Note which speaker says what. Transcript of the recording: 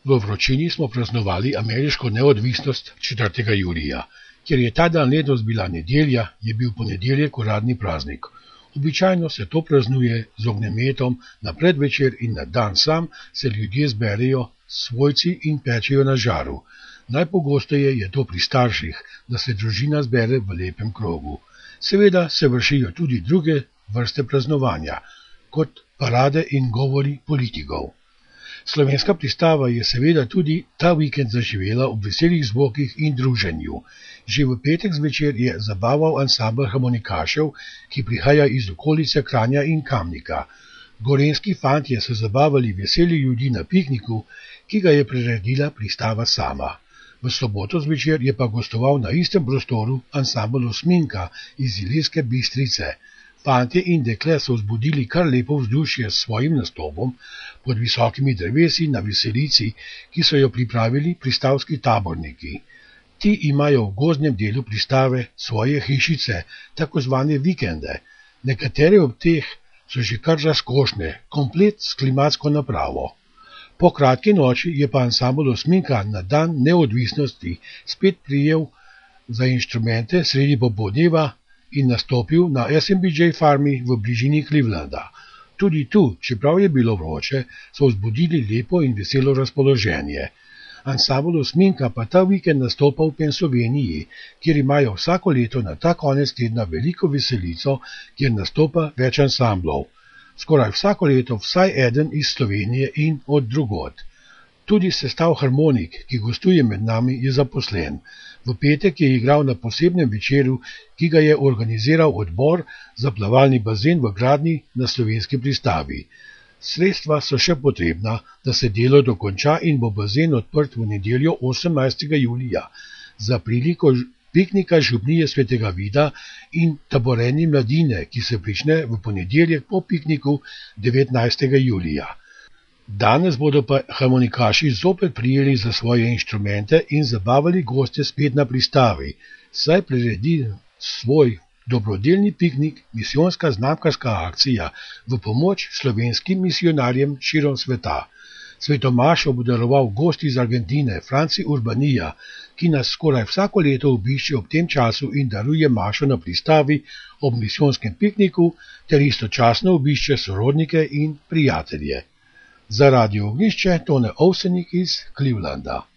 Speaker 1: V vročini smo praznovali ameriško neodvisnost 4. julija. Ker je ta dan letos bila nedelja, je bil ponedeljek uradni praznik. Običajno se to praznuje z ognjemetom, na predvečer in na dan sam se ljudje zberejo svojci in pečejo na žaru. Najpogosteje je to pri starših, da se družina zbere v lepem krogu. Seveda se vršijo tudi druge vrste praznovanja, kot parade in govori politikov. Slovenska pristava je seveda tudi ta vikend zaživela ob veselih zvokih in druženju. Že v petek zvečer je zabaval ansambel harmonikašev, ki prihaja iz okolice Kranja in Kamnika. Gorenjski fantje so zabavali veseli ljudi na pikniku, ki ga je priredila pristava sama. V soboto zvečer je pa gostoval na istem prostoru ansambel Osminka iz Ilirske Bistrice. Fantje in dekle so vzbudili kar lepo vzdušje s svojim nastopom pod visokimi drevesi na veselici, ki so jo pripravili pristavski taborniki. Ti imajo v gozdnem delu pristave svoje hišice, tako zvane vikende. Nekatere od teh so že kar razkošne, komplet s klimatsko napravo. Po kratki noči je pa ansambel Osminka na dan neodvisnosti spet prijel za inštrumente sredi popoldneva in nastopil na SMBJ farmi v bližini Clevelanda. Tudi tu, čeprav je bilo vroče, so vzbudili lepo in veselo razpoloženje. Ansambel Osminka pa ta vikend nastopa v Pennsylvaniji, kjer imajo vsako leto na ta konec tedna veliko veselico, kjer nastopa več ansamblov. Skoraj vsako leto vsaj eden iz Slovenije in od drugod. Tudi sestav harmonik, ki gostuje med nami, je zaposlen. V petek je igral na posebnem večeru, ki ga je organiziral odbor za plavalni bazen v gradnji na slovenski pristavi. Sredstva so še potrebna, da se delo dokonča in bo bazen odprt v nedeljo 18. julija za priliko piknika župnije Svetega Vida in taborenje mladine, ki se prične v ponedeljek po pikniku 19. julija. Danes bodo pa harmonikaši zopet prijeli za svoje inštrumente in zabavali goste spet na pristavi, saj priredi svoj dobrodelni piknik misijonska znamkarska akcija v pomoč slovenskim misijonarjem širom sveta. Svetomašo bo daroval gost iz Argentine, Franci Urbanija, ki nas skoraj vsako leto obišče ob tem času in daruje mašo na pristavi ob misijonskem pikniku ter istočasno obišče sorodnike in prijatelje. Za Radio Ognjišče Tone Ovsenik iz Clevelanda.